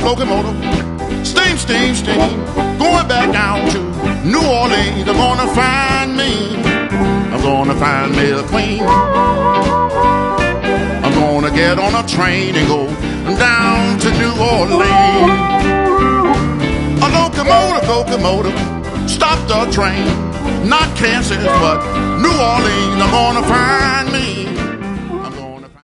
locomotive, steam, steam, steam, going back down to New Orleans. I'm gonna find me, I'm gonna find me a queen. I'm gonna get on a train and go down to New Orleans. A locomotive, locomotive, stop the train. Not Kansas, but New Orleans. I'm gonna find me